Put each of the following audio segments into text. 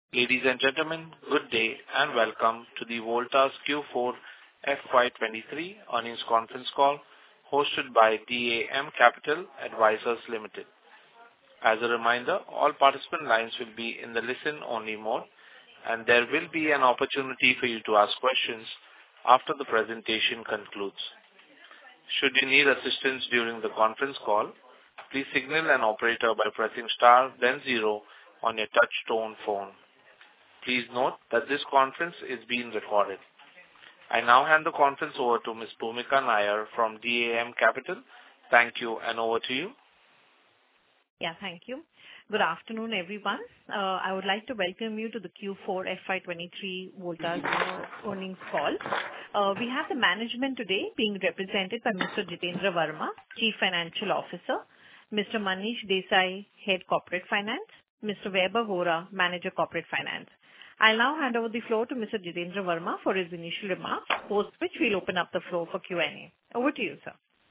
Ladies and gentlemen, good day and welcome to the Voltas Q4 FY23 earnings conference call hosted by DAM Capital Advisors Limited. As a reminder, all participant lines will be in the listen-only mode, and there will be an opportunity for you to ask questions after the presentation concludes. Should you need assistance during the conference call, please signal an operator by pressing star then zero on your touch-tone phone. Please note that this conference is being recorded. I now hand the conference over to Ms. Bhumika Nair from DAM Capital. Thank you, and over to you. Yeah, thank you. Good afternoon, everyone. I would like to welcome you to the Q4 FY23 Voltas earnings call. We have the management today being represented by Mr. Jitendra Verma, Chief Financial Officer, Mr. Manish Desai, Head Corporate Finance, Mr. Vaibhav Vora, Manager Corporate Finance. I'll now hand over the floor to Mr. Jitendra Verma for his initial remarks, post which we'll open up the floor for Q&A. Over to you, sir.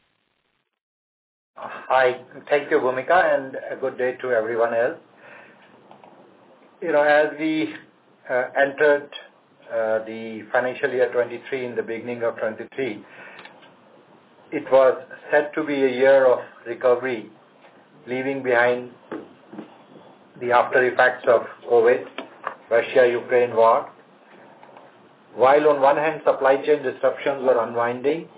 Hi. Thank you, Bhumika, and a good day to everyone else. As we entered the financial year 23 in the beginning of 23, it was said to be a year of recovery, leaving behind the after effects of COVID, Russia-Ukraine war. While on one hand supply chain disruptions were unwinding,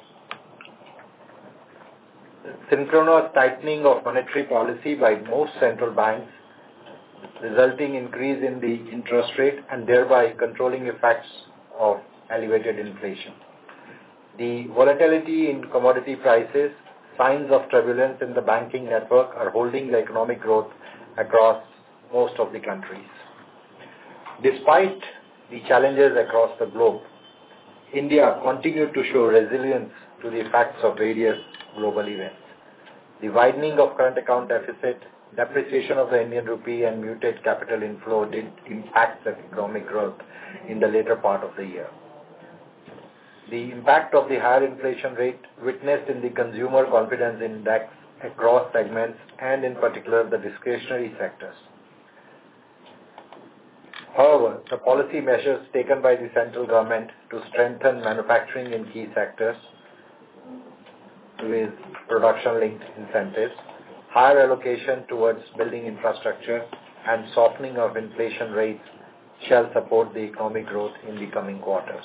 synchronous tightening of monetary policy by most central banks, resulting increase in the interest rate and thereby controlling effects of elevated inflation. The volatility in commodity prices, signs of turbulence in the banking network are holding the economic growth across most of the countries. Despite the challenges across the globe, India continued to show resilience to the effects of various global events. The widening of current account deficit, depreciation of the Indian rupee and muted capital inflow did impact the economic growth in the later part of the year. The impact of the higher inflation rate witnessed in the consumer confidence index across segments and in particular the discretionary sectors. However, the policy measures taken by the central government to strengthen manufacturing in key sectors with production-linked incentives, higher allocation towards building infrastructure, and softening of inflation rates shall support the economic growth in the coming quarters.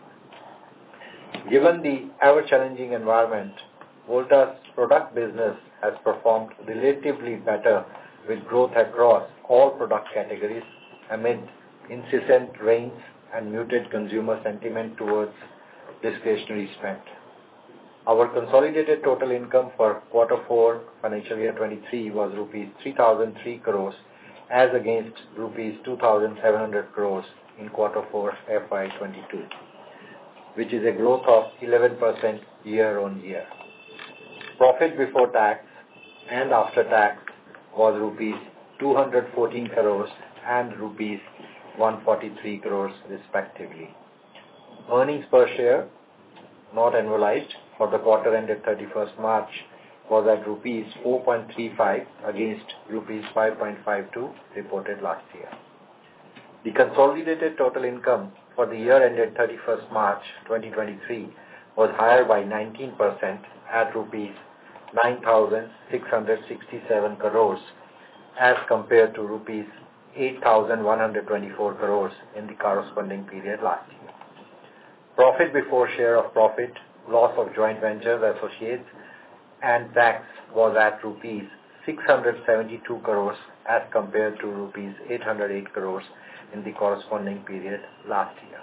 Given the ever-challenging environment, Voltas' product business has performed relatively better with growth across all product categories amid incessant rains and muted consumer sentiment towards discretionary spend. Our consolidated total income for Q4 financial year 23 was rupees 3,003 crores as against rupees 2,700 crores in Q4 FY22, which is a growth of 11% year on year. Profit before tax and after tax was rupees 214 crores and rupees 143 crores respectively. Earnings per share, not annualized, for the quarter ended 31st March was at rupees 4.35 against rupees 5.52 reported last year. The consolidated total income for the year ended 31st March 2023 was higher by 19% at rupees 9,667 crores as compared to rupees 8,124 crores in the corresponding period last year. Profit before share of profit, loss of joint ventures, associates, and tax was at rupees 672 crores as compared to rupees 808 crores in the corresponding period last year.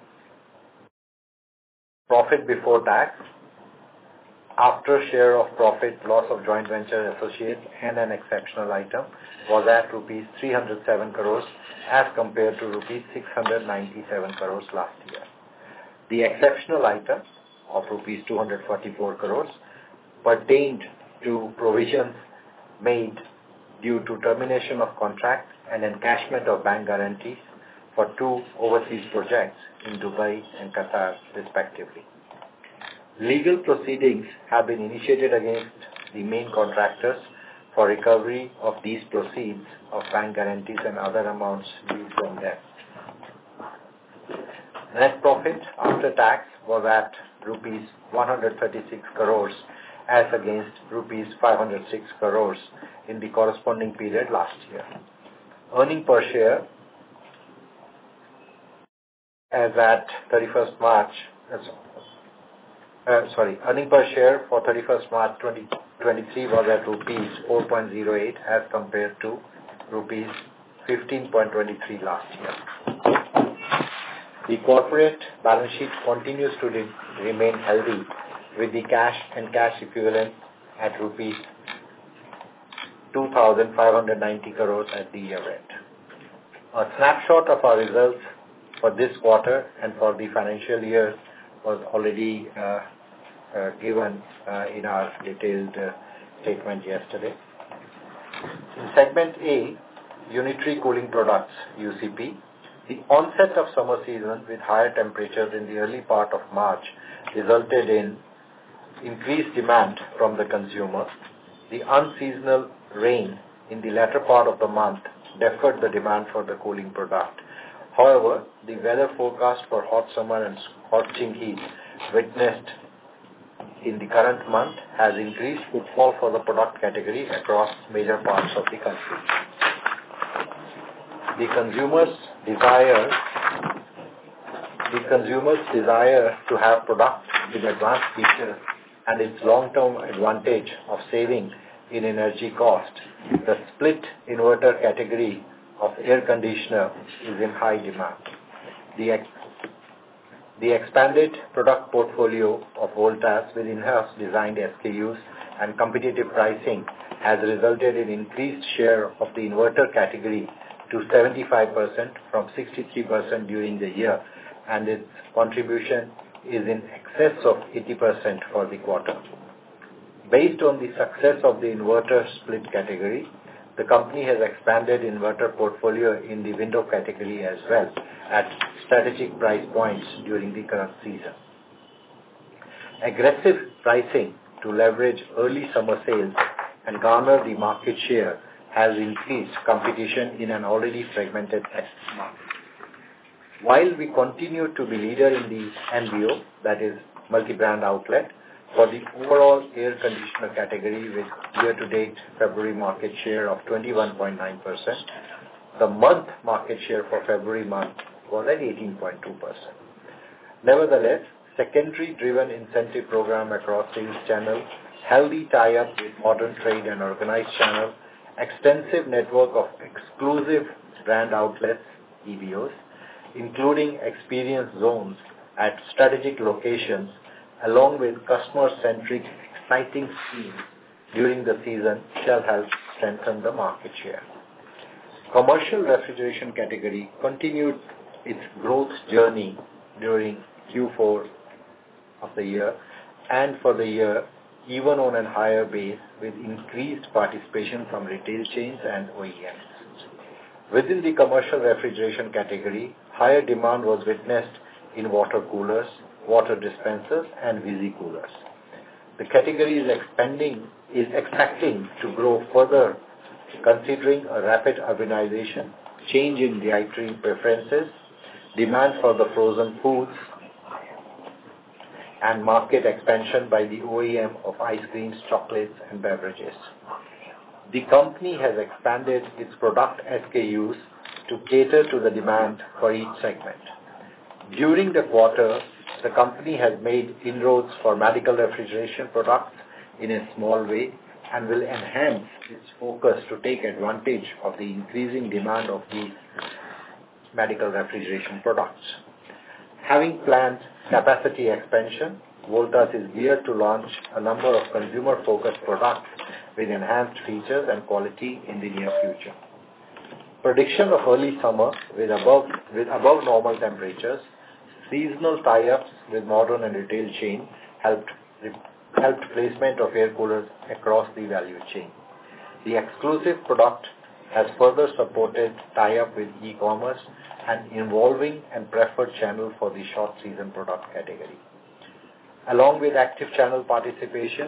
Profit before tax, after share of profit, loss of joint venture associates, and an exceptional item was at rupees 307 crores as compared to rupees 697 crores last year. The exceptional item of rupees 244 crores pertained to provisions made due to termination of contract and encashment of bank guarantees for two overseas projects in Dubai and Qatar respectively. Legal proceedings have been initiated against the main contractors for recovery of these proceeds of bank guarantees and other amounts due from them. Net profit after tax was at rupees 136 crores as against rupees 506 crores in the corresponding period last year. Earning per share as at 31st March, earning per share for 31st March 2023 was at rupees 4.08 as compared to rupees 15.23 last year. The corporate balance sheet continues to remain healthy with the cash and cash equivalent at rupees 2,590 crores at the year end. A snapshot of our results for this quarter and for the financial year was already given in our detailed statement yesterday. In segment A, Unitary Cooling Products, UCP, the onset of summer season with higher temperatures in the early part of March resulted in increased demand from the consumer. The unseasonal rain in the latter part of the month deferred the demand for the cooling product. However, the weather forecast for hot summer and scorching heat witnessed in the current month has increased footfall for the product category across major parts of the country. The consumer's desire to have products with advanced features and its long-term advantage of saving in energy cost, the split inverter category of air conditioner is in high demand. The expanded product portfolio of Voltas with in-house designed SKUs and competitive pricing has resulted in increased share of the inverter category to 75% from 63% during the year, and its contribution is in excess of 80% for the quarter. Based on the success of the inverter split category, the company has expanded inverter portfolio in the window category as well at strategic price points during the current season. Aggressive pricing to leverage early summer sales and garner the market share has increased competition in an already fragmented market. While we continue to be leader in the MBO, that is multi-brand outlet, for the overall air conditioner category with year-to-date February market share of 21.9%, the month market share for February month was at 18.2%. Nevertheless, secondary-driven incentive program across sales channels, healthy tie-up with modern trade and organized channel, extensive network of exclusive brand outlets, EBOs, including experience zones at strategic locations, along with customer-centric exciting schemes during the season shall help strengthen the market share. Commercial refrigeration category continued its growth journey during Q4 of the year and for the year, even on a higher base with increased participation from retail chains and OEMs. Within the commercial refrigeration category, higher demand was witnessed in water coolers, water dispensers, and Visi coolers. The category is expecting to grow further, considering a rapid urbanization, change in dietary preferences, demand for the frozen foods, and market expansion by the OEM of ice creams, chocolates, and beverages. The company has expanded its product SKUs to cater to the demand for each segment. During the quarter, the company has made inroads for medical refrigeration products in a small way and will enhance its focus to take advantage of the increasing demand of these medical refrigeration products. Having planned capacity expansion, Voltas is geared to launch a number of consumer-focused products with enhanced features and quality in the near future. Prediction of early summer with above normal temperatures, seasonal tie-ups with modern and retail chain helped placement of air coolers across the value chain. The exclusive product has further supported tie-up with e-commerce and involving and preferred channel for the short season product category. Along with active channel participation,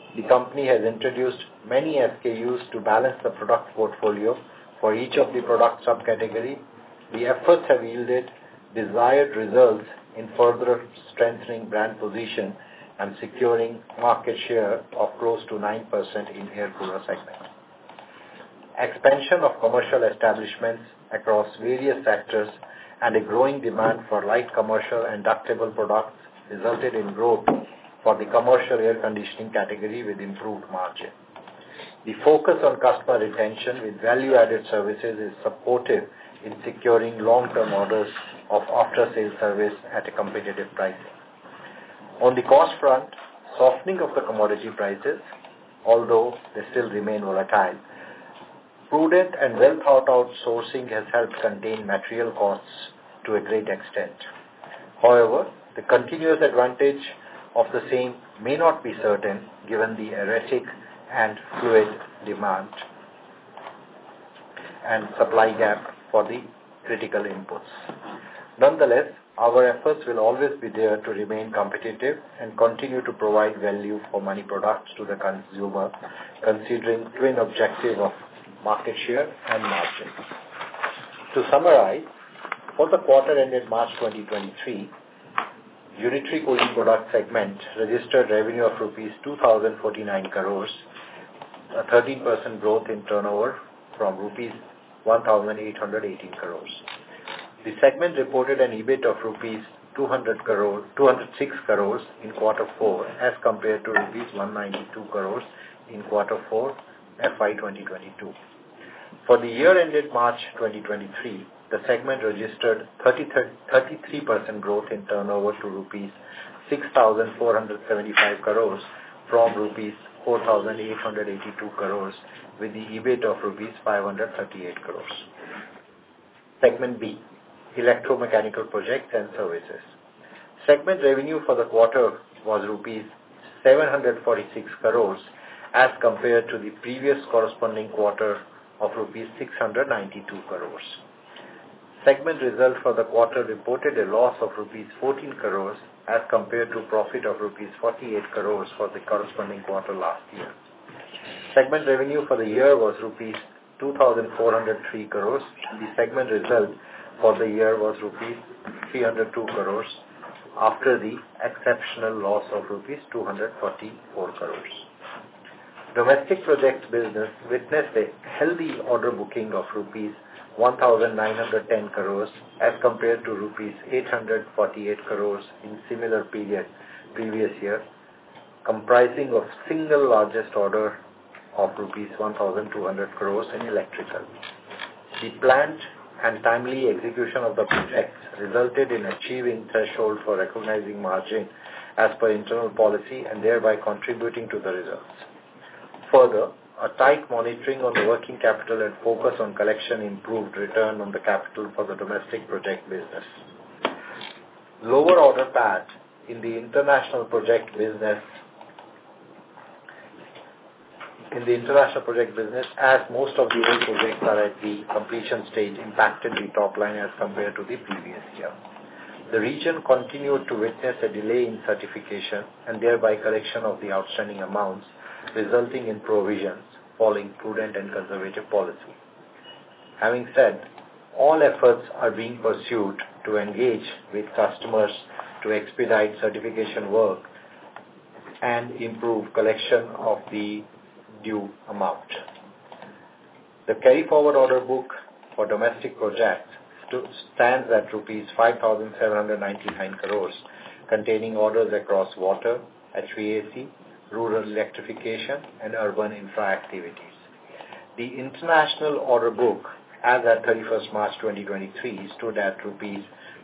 the company has introduced many SKUs to balance the product portfolio for each of the product subcategory. The efforts have yielded desired results in further strengthening brand position and securing market share of close to 9% in air cooler segment. Expansion of commercial establishments across various sectors and a growing demand for light commercial and ductable products resulted in growth for the commercial air conditioning category with improved margin. The focus on customer retention with value-added services is supportive in securing long-term orders of after-sales service at a competitive pricing. On the cost front, softening of the commodity prices, although they still remain volatile, prudent and well-thought-out sourcing has helped contain material costs to a great extent. However, the continuous advantage of the same may not be certain given the erratic and fluid demand and supply gap for the critical inputs. Nonetheless, our efforts will always be there to remain competitive and continue to provide value for money products to the consumer, considering twin objective of market share and margin. To summarize, for the quarter ended March 2023, Unitary Cooling Product segment registered revenue of rupees 2,049 crores, a 13% growth in turnover from rupees 1,818 crores. The segment reported an EBIT of rupees 206 crores in quarter 4 as compared to rupees 192 crores in quarter 4 FY 2022. For the year ended March 2023, the segment registered 33% growth in turnover to rupees 6,475 crores from rupees 4,882 crores with the EBIT of rupees 538 crores. Segment B, Electromechanical Projects and Services. Segment revenue for the quarter was rupees 746 crores as compared to the previous corresponding quarter of rupees 692 crores. Segment result for the quarter reported a loss of rupees 14 crores as compared to profit of rupees 48 crores for the corresponding quarter last year. Segment revenue for the year was rupees 2,403 crores. The segment result for the year was rupees 302 crores after the exceptional loss of rupees 244 crores. Domestic projects business witnessed a healthy order booking of rupees 1,910 crores as compared to rupees 848 crores in similar period previous year, comprising of single largest order of rupees 1,200 crores in electrical. The planned and timely execution of the projects resulted in achieving threshold for recognizing margin as per internal policy and thereby contributing to the results. Further, a tight monitoring on the working capital and focus on collection improved return on the capital for the domestic project business. Lower order pad in the international project business as most of the old projects are at the completion stage impacted the top line as compared to the previous year. The region continued to witness a delay in certification and thereby collection of the outstanding amounts, resulting in provisions following prudent and conservative policy. Having said, all efforts are being pursued to engage with customers to expedite certification work and improve collection of the due amount. The carry forward order book for domestic projects stands at rupees 5,799 crores, containing orders across water, HVAC, rural electrification, and urban infra activities. The international order book as at 31st March 2023 stood at rupees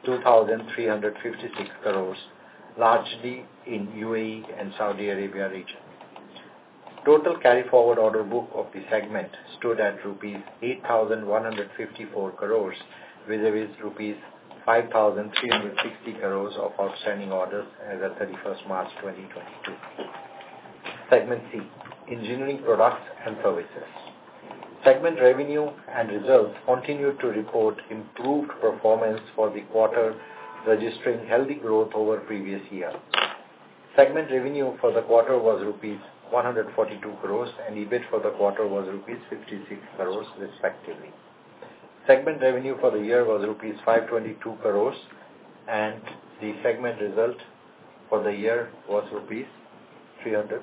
2,356 crores, largely in UAE and Saudi Arabia region. Total carry forward order book of the segment stood at rupees 8,154 crores vis-a-vis rupees 5,360 crores of outstanding orders as at 31st March 2022. Segment C, Engineering Products and Services. Segment revenue and results continued to report improved performance for the quarter, registering healthy growth over previous year. Segment revenue for the quarter was rupees 142 crores and EBIT for the quarter was rupees 56 crores respectively. Segment revenue for the year was rupees 522 crores and the segment result for the year was rupees 200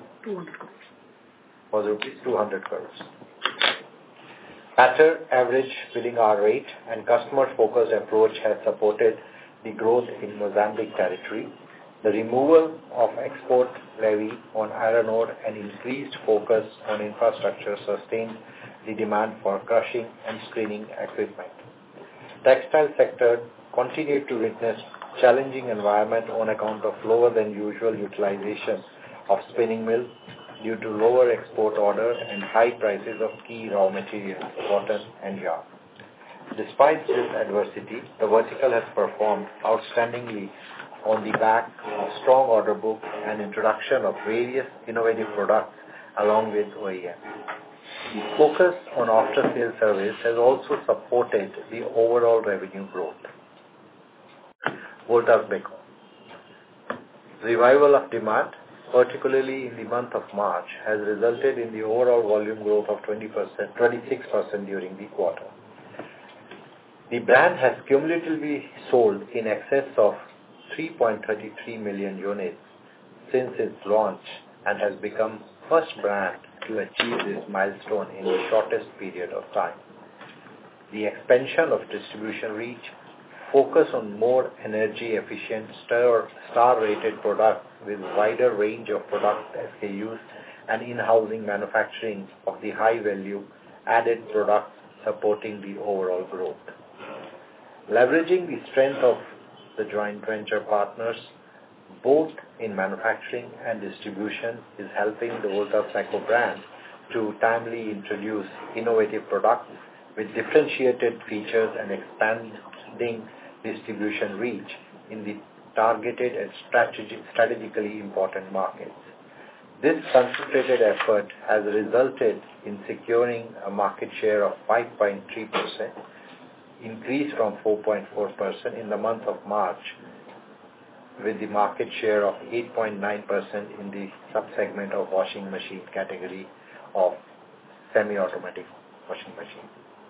crores. Better average billing hour rate and customer-focused approach has supported the growth in Mozambique territory. The removal of export levy on iron ore and increased focus on infrastructure sustained the demand for crushing and screening equipment. Textile sector continued to witness challenging environment on account of lower than usual utilization of spinning mill due to lower export order and high prices of key raw materials, cotton and yarn. Despite this adversity, the vertical has performed outstandingly on the back of strong order book and introduction of various innovative products along with OEM. The focus on after-sales service has also supported the overall revenue growth. Voltas Beko. Revival of demand, particularly in the month of March, has resulted in the overall volume growth of 26% during the quarter. The brand has cumulatively sold in excess of 3.33 million units since its launch and has become first brand to achieve this milestone in the shortest period of time. The expansion of distribution reach, focus on more energy efficient star-rated products with wider range of product SKUs and in-housing manufacturing of the high value added products supporting the overall growth. Leveraging the strength of the joint venture partners both in manufacturing and distribution is helping the Voltas Beko brand to timely introduce innovative products with differentiated features and expanding distribution reach in the targeted and strategically important markets. This concentrated effort has resulted in securing a market share of 5.3%, increase from 4.4% in the month of March, with the market share of 8.9% in the subsegment of washing machine category of semi-automatic washing machine.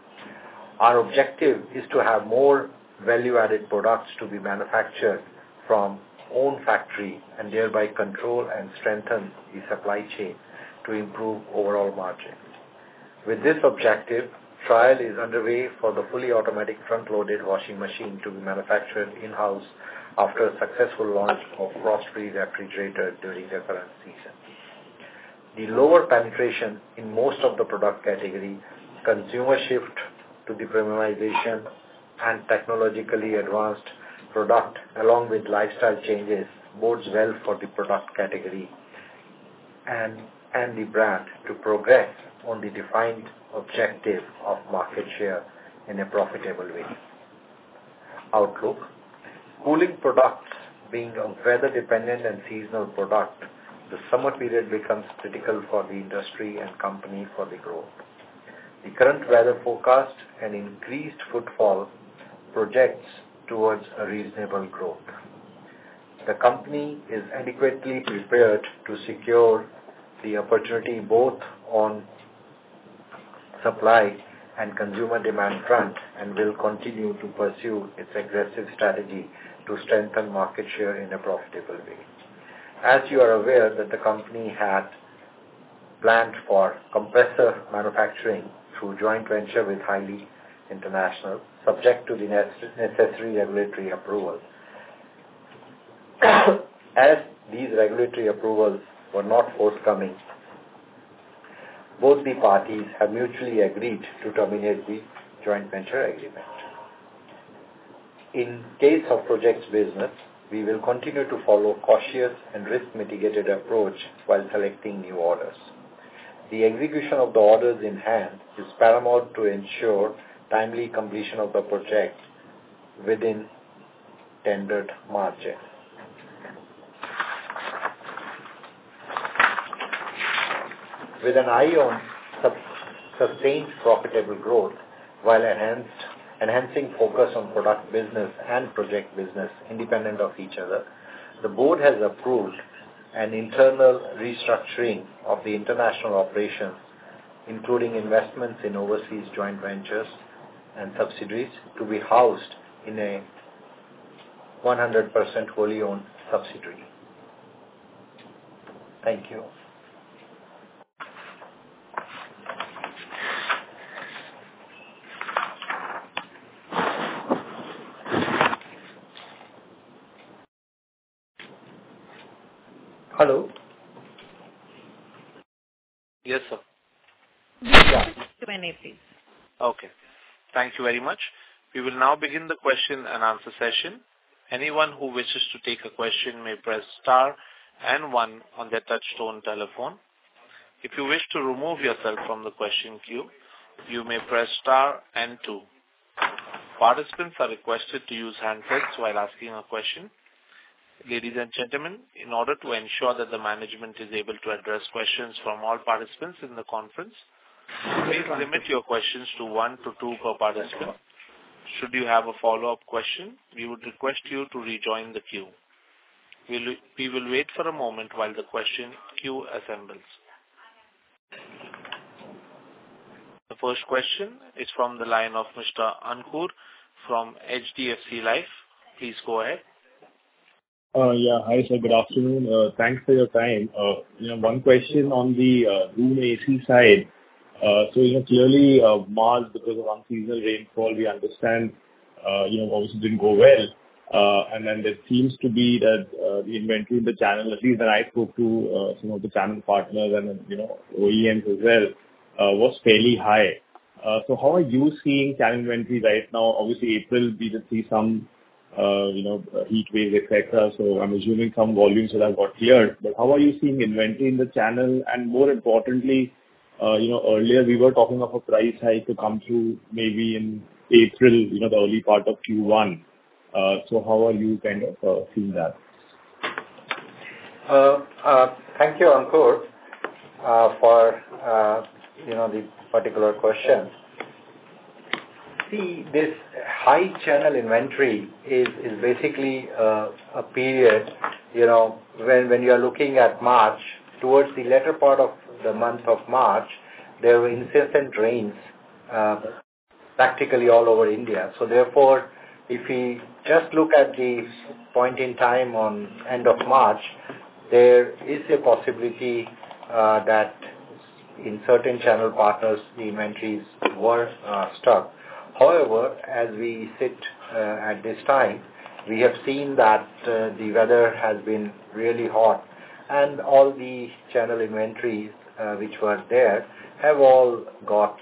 Our objective is to have more value-added products to be manufactured from own factory and thereby control and strengthen the supply chain to improve overall margin. With this objective, trial is underway for the fully automatic front-loaded washing machine to be manufactured in-house after a successful launch of frost-free refrigerator during the current season. The lower penetration in most of the product category, consumer shift to the premiumization and technologically advanced product along with lifestyle changes bodes well for the product category and the brand to progress on the defined objective of market share in a profitable way. Outlook. Cooling products being a weather-dependent and seasonal product, the summer period becomes critical for the industry and company for the growth. The current weather forecast and increased footfall projects towards a reasonable growth. The company is adequately prepared to secure the opportunity both on supply and consumer demand front and will continue to pursue its aggressive strategy to strengthen market share in a profitable way. As you are aware that the company had planned for compressor manufacturing through joint venture with Highly International, subject to the necessary regulatory approvals. As these regulatory approvals were not forthcoming, both the parties have mutually agreed to terminate the joint venture agreement. In case of projects business, we will continue to follow cautious and risk-mitigated approach while selecting new orders. The execution of the orders in hand is paramount to ensure timely completion of the project within tendered margin. With an eye on sustained profitable growth while enhancing focus on product business and project business independent of each other, the board has approved and internal restructuring of the international operations, including investments in overseas joint ventures and subsidiaries, to be housed in a 100% wholly owned subsidiary. Thank you. Hello? Yes, sir. Q&A, please. Okay. Thank you very much. We will now begin the question and answer session. Anyone who wishes to take a question may press star and one on their touch-tone telephone. If you wish to remove yourself from the question queue, you may press star and two. Participants are requested to use handsets while asking a question. Ladies and gentlemen, in order to ensure that the management is able to address questions from all participants in the conference, please limit your questions to 1 to 2 per participant. Should you have a follow-up question, we would request you to rejoin the queue. We will wait for a moment while the question queue assembles. The first question is from the line of Mr. Ankur from HDFC Life. Please go ahead. Yeah. Hi, sir. Good afternoon. Thanks for your time. One question on the room AC side. So, clearly, March, because of unseasonal rainfall, we understand, obviously didn't go well. And then there seems to be that the inventory in the channel, at least when I spoke to some of the channel partners and, OEMs as well, was fairly high. So how are you seeing channel inventory right now? Obviously, April, we did see some heat waves, etc. So I'm assuming some volumes will have got cleared. But how are you seeing inventory in the channel? And more importantly, earlier we were talking of a price hike to come through maybe in April, the early part of Q1. So how are you kind of seeing that? Thank you, Ankur, for the particular question. See, this high channel inventory is basically a period, when you are looking at March, towards the latter part of the month of March, there were incessant rains practically all over India. So therefore, if we just look at the point in time on end of March, there is a possibility that in certain channel partners, the inventories were stuck. However, as we sit at this time, we have seen that the weather has been really hot, and all the channel inventories which were there have all got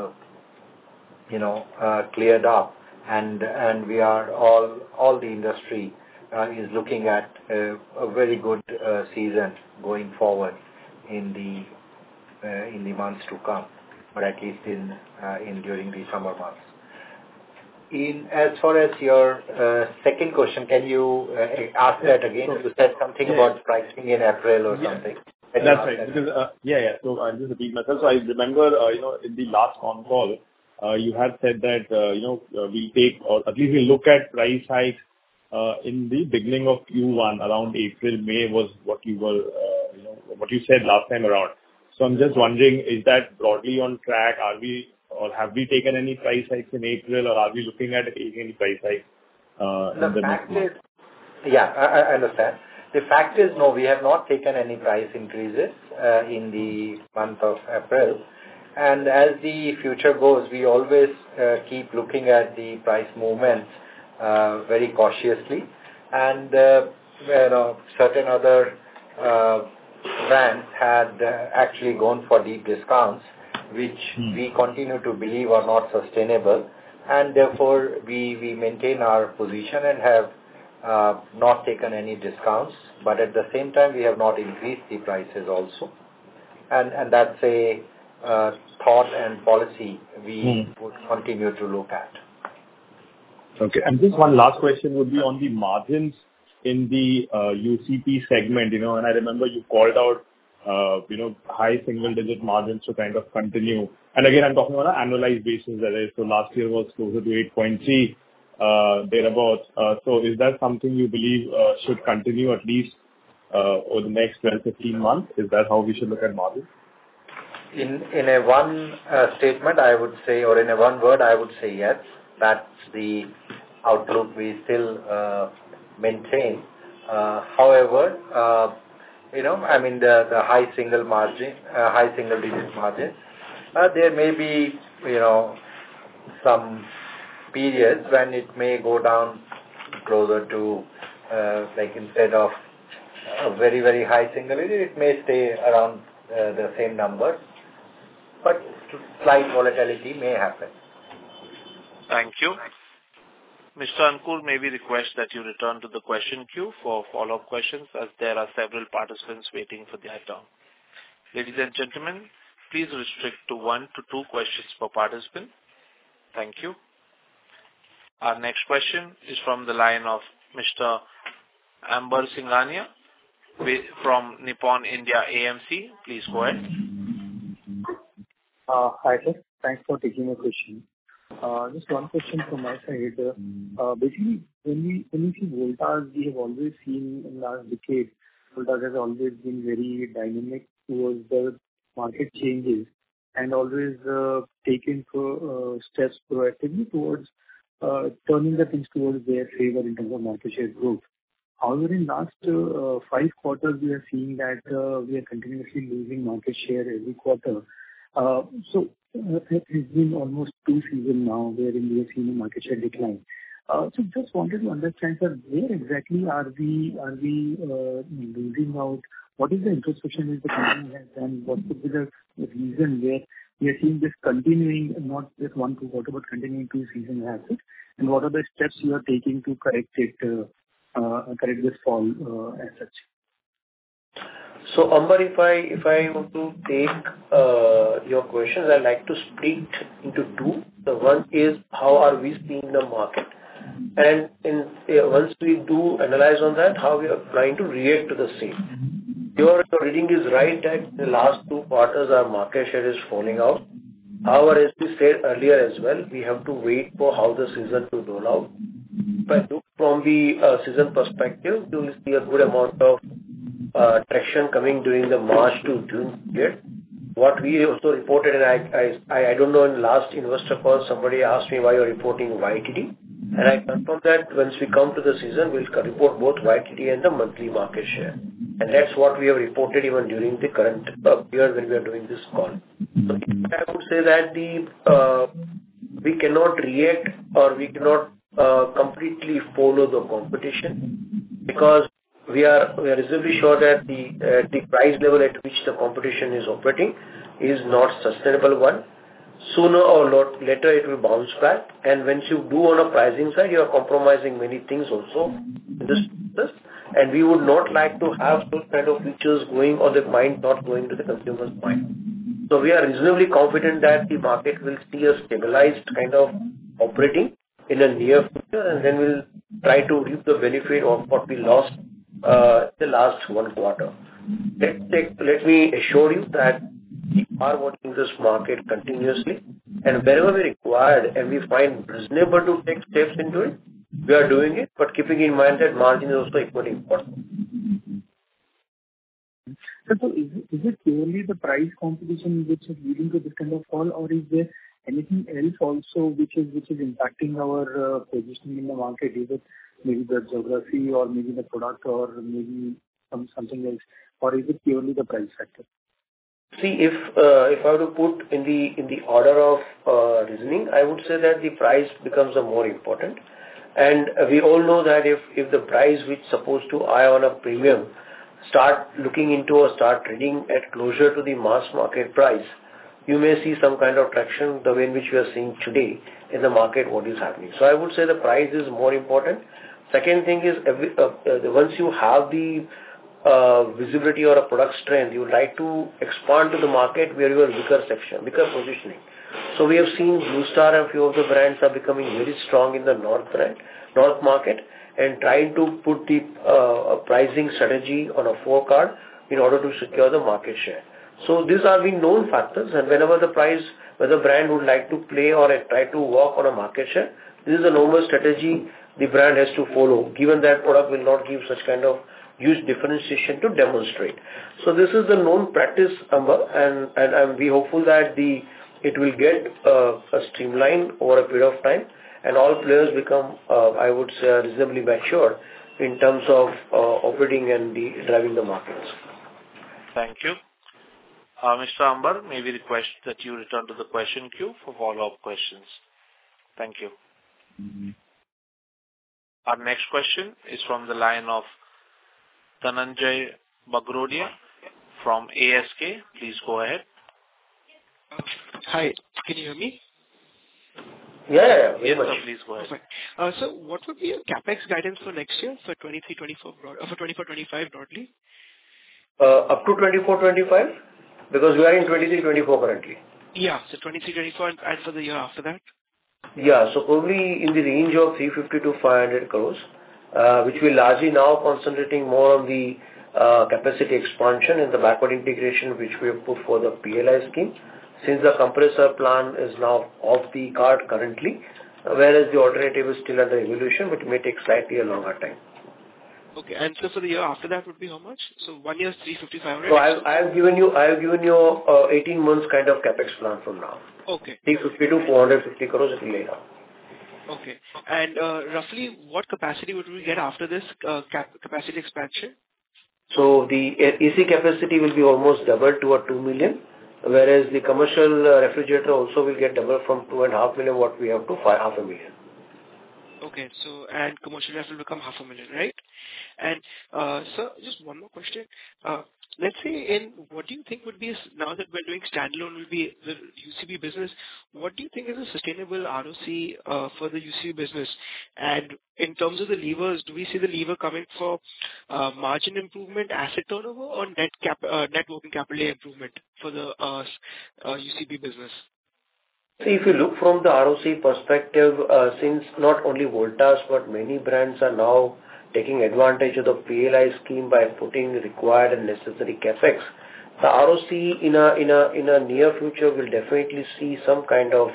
cleared up, and we are all the industry is looking at a very good season going forward in the months to come, or at least in during the summer months. As far as your second question, can you ask that again? You said something about pricing in April or something. That's right. Because, So I'll just repeat myself. So I remember, in the last con call, you had said that, we take, or at least we look at price hikes in the beginning of Q1, around April, May was what you were, what you said last time around. So I'm just wondering, is that broadly on track? Have we taken any price hikes in April, or are we looking at taking any price hikes in the next month? I understand. The fact is, no, we have not taken any price increases in the month of April. And as the future goes, we always keep looking at the price movements very cautiously. And certain other brands had actually gone for deep discounts, which we continue to believe are not sustainable. And therefore, we maintain our position and have not taken any discounts. But at the same time, we have not increased the prices also. And that's a thought and policy we would continue to look at. Okay. And just one last question would be on the margins in the UCP segment, and I remember you called out, high single-digit margins to kind of continue. And again, I'm talking on an annualized basis. That is, so last year was closer to 8.3, thereabouts. So is that something you believe should continue at least over the next 12-15 months? Is that how we should look at margins? In a one statement, I would say, or in a one word, I would say yes. That's the outlook we still maintain. However, the high single digit margin, there may be, some periods when it may go down closer to, instead of a very, very high single digit, it may stay around the same number, but slight volatility may happen. Thank you. Mr. Ankur, may we request that you return to the question queue for follow-up questions, as there are several participants waiting for their turn. Ladies and gentlemen, please restrict to 1 to 2 questions per participant. Thank you. Our next question is from the line of Mr. Amber Singhania from Nippon India AMC. Please go ahead. Hi, sir. Thanks for taking my question. Just one question from my side. Basically, when we see Voltas, we have always seen in the last decade, Voltas has always been very dynamic towards the market changes and always taken steps proactively towards turning the things towards their favor in terms of market share growth. However, in last 5 quarters, we are seeing that we are continuously losing market share every quarter. So it has been almost 2 seasons now wherein we have seen a market share decline. So just wanted to understand, sir, where exactly are we losing out? What is the introspection which the company has done? What could be the reason where we are seeing this continuing, not just 1-2 quarter, but continuing 2 seasons as it? And what are the steps you are taking to correct this fall as such? So, Amber, if I want to take your questions, I'd like to split into 2. The one is how are we seeing the market, and once we do analyze on that, how we are trying to react to the same. Your reading is right that in the last 2 quarters our market share is falling out. However, as we said earlier as well, we have to wait for how the season to roll out. If I look from the season perspective, you will see a good amount of traction coming during the March to June period. What we also reported, and I don't know, in the last investor call, somebody asked me why you're reporting YTD, and I confirmed that once we come to the season, we'll report both YTD and the monthly market share. And that's what we have reported even during the current period when we are doing this call. So I would say that we cannot react or we cannot completely follow the competition, because we are reasonably sure that the price level at which the competition is operating is not sustainable one. Sooner or later it will bounce back, and once you do on a pricing side, you are compromising many things also in this business, and we would not like to have those kind of features going or the mind not going to the consumer's mind. So we are reasonably confident that the market will see a stabilized kind of operating in the near future, and then we'll try to reap the benefit of what we lost the last 1 quarter. Let me assure you that we are watching this market continuously, and wherever we required and we find reasonable to take steps into it, we are doing it, but keeping in mind that margin is also equally important. So is it purely the price competition which is leading to this kind of fall, or is there anything else also which is impacting our positioning in the market? Is it maybe the geography or maybe the product or maybe something else, or is it purely the price factor? See, if I were to put in the order of reasoning, I would say that the price becomes the more important. And we all know that if the price which is supposed to eye on a premium start looking into or start trading at closer to the mass market price, you may see some kind of traction the way in which we are seeing today in the market what is happening. So I would say the price is more important. Second thing is, once you have the visibility or a product strength, you would like to expand to the market where you are weaker positioning. So we have seen Blue Star and few of the brands are becoming very strong in the north market and trying to put the pricing strategy on a forecard in order to secure the market share. So these are being known factors, and whenever the brand would like to play or try to work on a market share, this is a normal strategy the brand has to follow, given that product will not give such kind of use differentiation to demonstrate. So this is the known practice, Amber, and we hopeful that it will get a streamline over a period of time, and all players become, I would say, reasonably mature in terms of operating and driving the markets. Thank you. Mr. Amber, may we request that you return to the question queue for follow-up questions. Thank you. Our next question is from the line of Dhananjay Bagrodia from ASK. Please go ahead. Hi, can you hear me? Yeah. Yes, sir, please go ahead. Perfect. So what would be your CapEx guidance for next year for 23-24 for 24-25 broadly? Up to 24-25? Because we are in 23-24 currently. Yeah, so 23-24 and for the year after that? Yeah, so probably in the range of 350 to 500 crores, which will largely now concentrating more on the capacity expansion and the backward integration which we have put for the PLI scheme, since the compressor plant is now off the card currently, whereas the alternative is still under evolution, but it may take slightly a longer time. Okay, and so for the year after that would be how much? So 1 year is 350, 500? So I have given you 18 months kind of capex plan from now. Okay. 350 to 450 crores it will lay down. Okay, and roughly what capacity would we get after this capacity expansion? So the AC capacity will be almost double to a 2 million, whereas the commercial refrigerator also will get double from 2.5 million what we have to 500,000. Okay, so and commercial ref will become 500,000, right? And sir, just one more question. Let's say what do you think would be, now that we're doing standalone will be the UCB business, what do you think is a sustainable ROC for the UCB business? And in terms of the levers, do we see the lever coming for margin improvement, asset turnover, or net working capital improvement for the UCB business? See, if you look from the ROC perspective, since not only Voltas but many brands are now taking advantage of the PLI scheme by putting required and necessary capex, the ROC in a near future will definitely see some kind of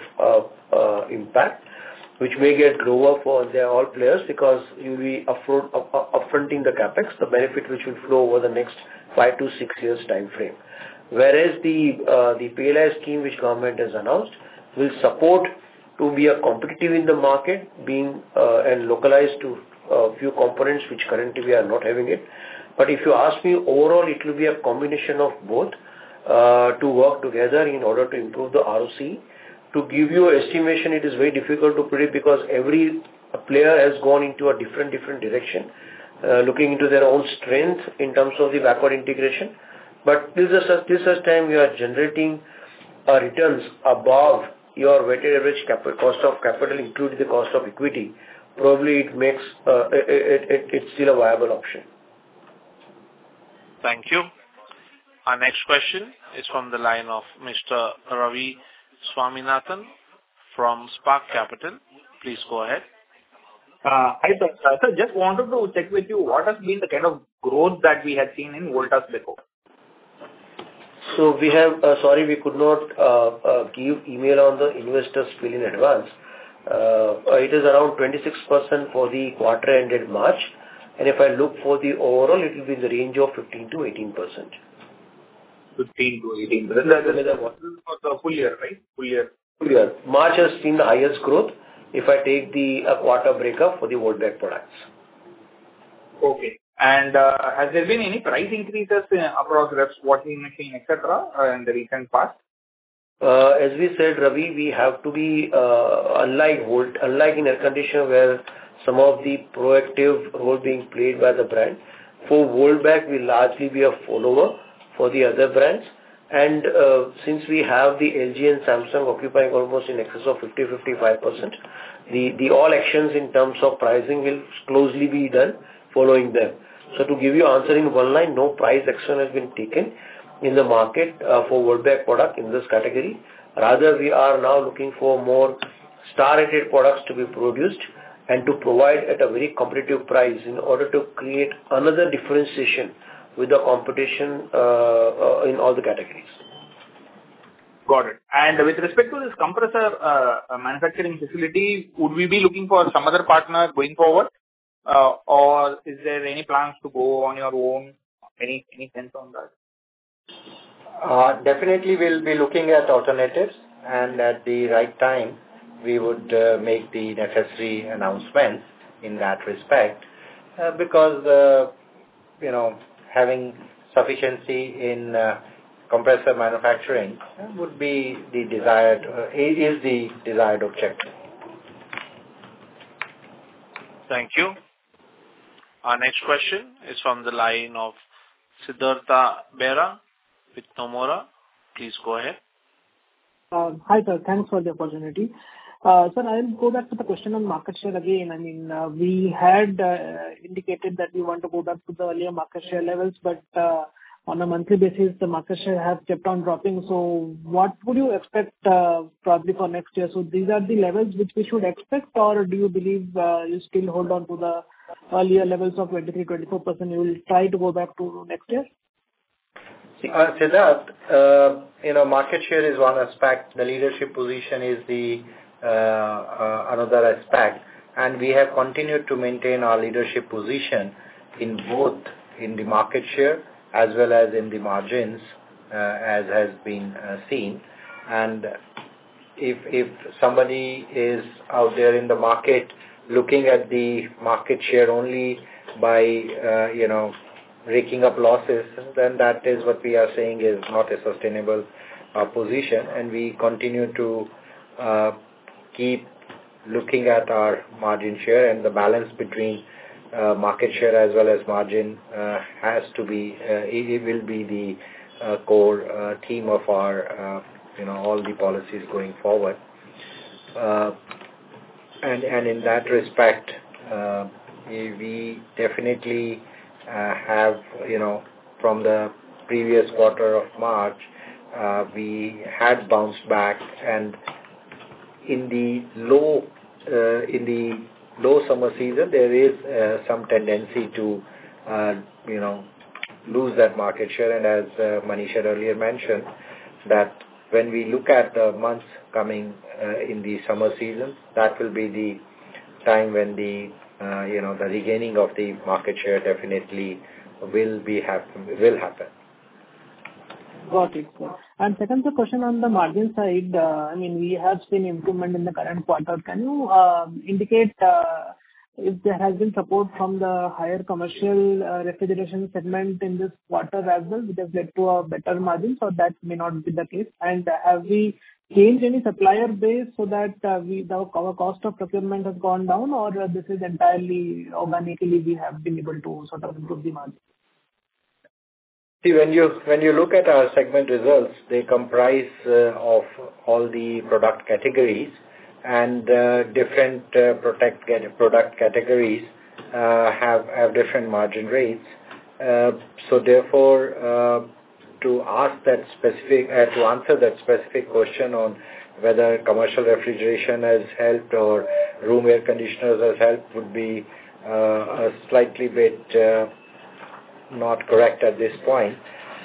impact, which may get lower for all players because you will be upfronting the capex, the benefit which will flow over the next 5 to 6 years time frame. Whereas the PLI scheme which government has announced will support to be a competitive in the market, being and localized to a few components which currently we are not having it. But if you ask me, overall it will be a combination of both to work together in order to improve the ROC. To give you an estimation, it is very difficult to predict because every player has gone into a different direction, looking into their own strength in terms of the backward integration. But this is time you are generating returns above your weighted average cost of capital, including the cost of equity. Probably it makes it's still a viable option. Thank you. Our next question is from the line of Mr. Ravi Swaminathan from Spark Capital. Please go ahead. Hi, sir. Sir, just wanted to check with you what has been the kind of growth that we had seen in Voltas Beko. So we have, sorry, we could not give email on the investors fill in advance. It is around 26% for the quarter ended March. And if I look for the overall, it will be in the range of 15 to 18%. 15 to 18%. That is for the full year, right? Full year. Full year. March has seen the highest growth if I take the quarter breakup for the Voltas products. Okay. And has there been any price increases across refs, washing machine, etc. In the recent past? As we said, Ravi, we have to be unlike in air conditioner where some of the proactive role being played by the brand. For Voltas, we largely be a follower for the other brands. And since we have the LG and Samsung occupying almost in excess of 50-55%, the all actions in terms of pricing will closely be done following them. So to give you answer in one line, no price action has been taken in the market for Voltas product in this category. Rather, we are now looking for more star-rated products to be produced and to provide at a very competitive price in order to create another differentiation with the competition in all the categories. Got it. And with respect to this compressor manufacturing facility, would we be looking for some other partner going forward? or is there any plans to go on your own? Any sense on that? Definitely, we'll be looking at alternatives, and at the right time, we would make the necessary announcements in that respect, because having sufficiency in compressor manufacturing would be the is the desired objective. Thank you. Our next question is from the line of Siddhartha Bera with Nomura. Please go ahead. Hi, sir. Thanks for the opportunity. Sir, I'll go back to the question on market share again. I mean, we had indicated that we want to go back to the earlier market share levels, but on a monthly basis, the market share has kept on dropping. So what would you expect probably for next year? So these are the levels which we should expect, or do you believe you still hold on to the earlier levels of 23-24%? You will try to go back to next year? Siddharth, market share is one aspect. The leadership position is the another aspect, and we have continued to maintain our leadership position in both in the market share as well as in the margins, as has been seen. And if somebody is out there in the market looking at the market share only by raking up losses, then that is what we are saying is not a sustainable position, and we continue to keep looking at our margin share, and the balance between market share as well as margin has to be, it will be the core theme of our, all the policies going forward. And in that respect, we definitely have, from the previous quarter of March, we had bounced back, and in the low summer season, there is some tendency to, lose that market share. And as Manish had earlier mentioned, that when we look at the months coming in the summer season, that will be the time when the regaining of the market share definitely will happen. Got it, sir. And second, the question on the margin side, I mean, we have seen improvement in the current quarter. Can you indicate if there has been support from the higher commercial refrigeration segment in this quarter as well, which has led to a better margin, or that may not be the case? And have we changed any supplier base so that our cost of procurement has gone down, or this is entirely organically we have been able to sort of improve the margin? See, when you look at our segment results, they comprise of all the product categories, and different product categories have different margin rates. So therefore, to answer that specific question on whether commercial refrigeration has helped or room air conditioners has helped would be a slightly bit not correct at this point.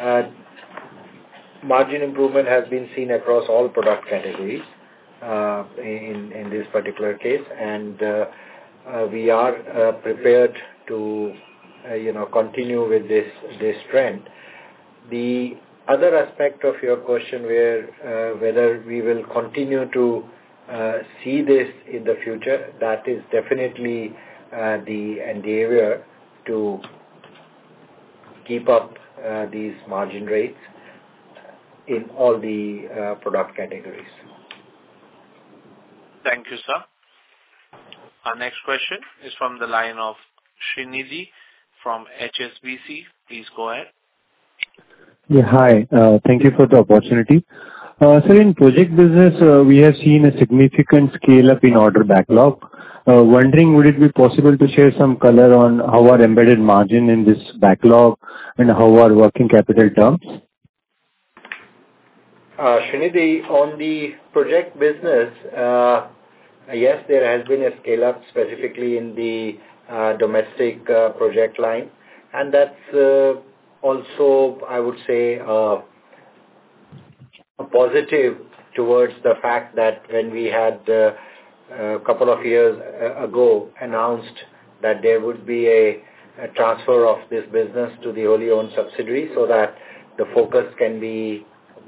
Margin improvement has been seen across all product categories in this particular case, and we are prepared to continue with this trend. The other aspect of your question, whether we will continue to see this in the future, that is definitely the endeavor to keep up these margin rates in all the product categories. Thank you, sir. Our next question is from the line of Srinidhi from HSBC. Please go ahead. Yeah, hi. Thank you for the opportunity. Sir, in project business, we have seen a significant scale-up in order backlog. Wondering, would it be possible to share some color on how our embedded margin in this backlog and how our working capital terms? Srinidhi, on the project business, yes, there has been a scale-up specifically in the domestic project line, and that's also, I would say, a positive towards the fact that when we had a couple of years ago announced that there would be a transfer of this business to the wholly owned subsidiary so that the focus can be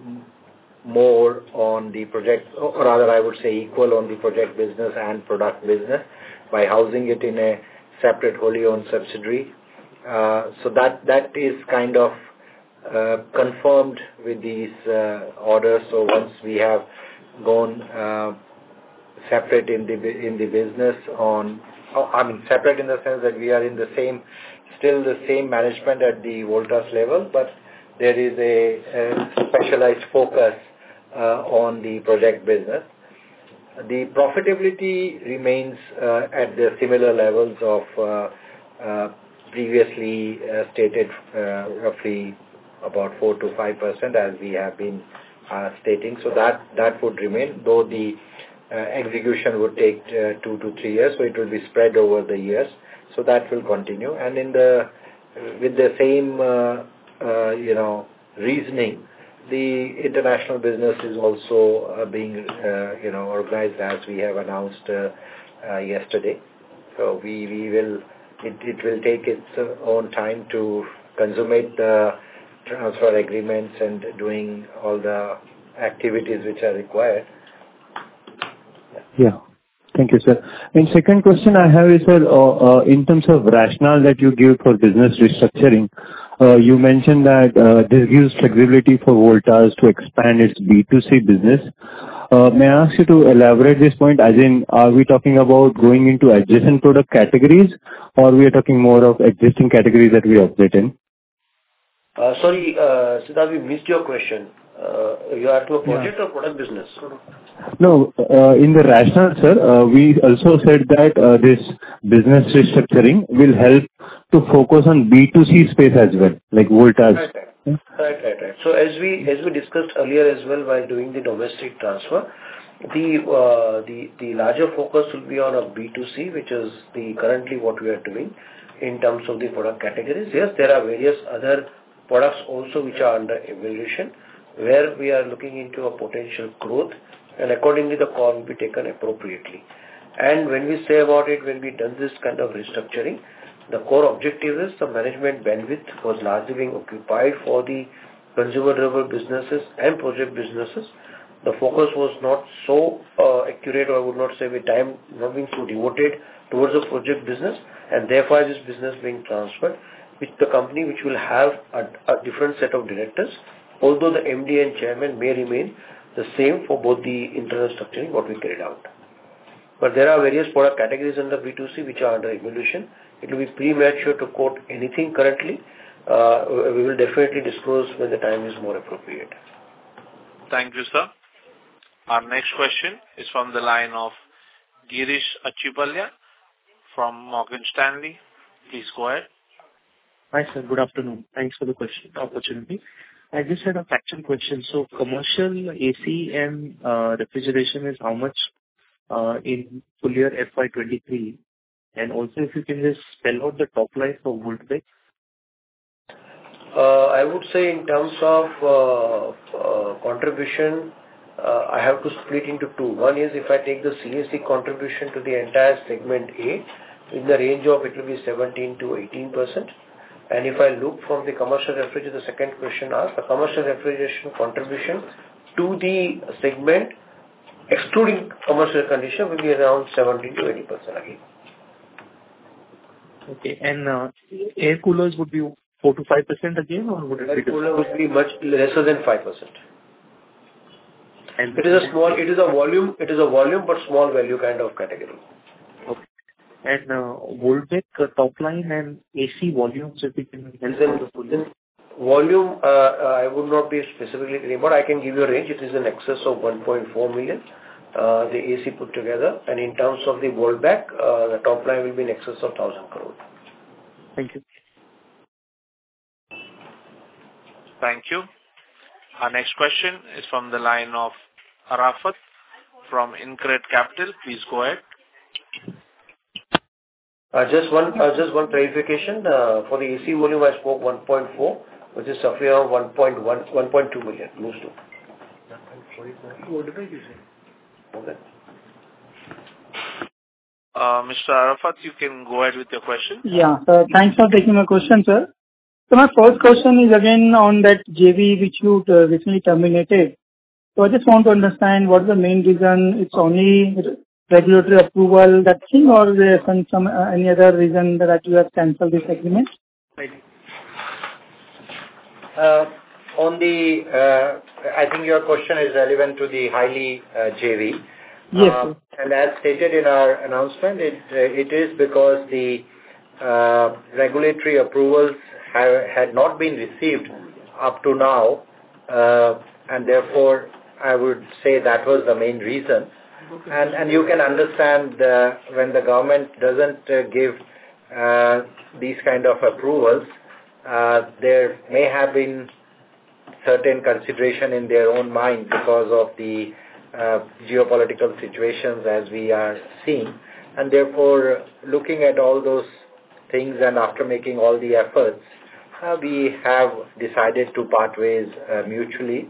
more on the project, or rather I would say equal on the project business and product business by housing it in a separate wholly owned subsidiary. So that is kind of confirmed with these orders. So once we have gone separate in the business separate in the sense that we are in still the same management at the Voltas level, but there is a specialized focus on the project business. The profitability remains at the similar levels of previously stated, roughly about 4 to 5% as we have been stating. So that would remain, though the execution would take 2 to 3 years, so it will be spread over the years. So that will continue, and with the same reasoning, the international business is also being organized as we have announced yesterday. So it will take its own time to consummate the transfer agreements and doing all the activities which are required. Yeah. Thank you, sir. And second question I have is, sir, in terms of rationale that you give for business restructuring, you mentioned that this gives flexibility for Voltas to expand its B2C business. May I ask you to elaborate this point, as in, are we talking about going into adjacent product categories, or we are talking more of existing categories that we operate in? Sorry, Siddharth, we missed your question. You are to a project or product business? No, in the rationale, sir, we also said that this business restructuring will help to focus on B2C space as well, like Voltas. Right. So as we discussed earlier as well, while doing the domestic transfer, the larger focus will be on a B2C, which is currently what we are doing in terms of the product categories. Yes, there are various other products also which are under evaluation, where we are looking into a potential growth, and accordingly the call will be taken appropriately. And when we say about it, when we done this kind of restructuring, the core objective is the management bandwidth was largely being occupied for the consumer durable businesses and project businesses. The focus was not so accurate, or I would not say with time not being so devoted towards the project business, and therefore this business being transferred, which the company which will have a different set of directors, although the MD and chairman may remain the same for both the internal structuring what we carried out. But there are various product categories under B2C which are under evaluation. It will be premature to quote anything currently. We will definitely disclose when the time is more appropriate. Thank you, sir. Our next question is from the line of Girish Achhipalia from Morgan Stanley. Please go ahead. Hi, sir. Good afternoon. Thanks for the opportunity. I just had a factual question. So commercial AC and refrigeration is how much in full year FY23? And also if you can just spell out the top line for Voltas. I would say in terms of contribution, I have to split into two. One is if I take the CAC contribution to the entire segment A, in the range of it will be 17 to 18%. And if I look from the commercial refrigeration, the second question asked, the commercial refrigeration contribution to the segment, excluding commercial air conditioner, will be around 17 to 80% again. Okay, and air coolers would be 4 to 5% again, or would it be? Air cooler would be much lesser than 5%. And it is a volume, but small value kind of category. Okay. And Voltas top line and AC volumes, if we can help. Volume, I would not be specifically clear, but I can give you a range. It is in excess of 1.4 million, the AC put together. And in terms of the Voltas, the top line will be in excess of 1,000 crore. Thank you. Thank you. Our next question is from the line of Arafat from InCred Capital. Please go ahead. Just one clarification. For the AC volume, I spoke 1.4, which is roughly around 1.2 million. Close to. What did you say? Okay. Mr. Arafat, you can go ahead with your question. Yeah. Thanks for taking my question, sir. So my first question is again on that JV which you recently terminated. So I just want to understand what is the main reason. It's only regulatory approval, that thing, or there is some any other reason that you have cancelled this agreement? I think your question is relevant to the Haili JV. Yes. And as stated in our announcement, it is because the regulatory approvals had not been received up to now, and therefore I would say that was the main reason. And you can understand when the government doesn't give these kind of approvals, there may have been certain consideration in their own mind because of the geopolitical situations as we are seeing. And therefore, looking at all those things and after making all the efforts, we have decided to part ways mutually.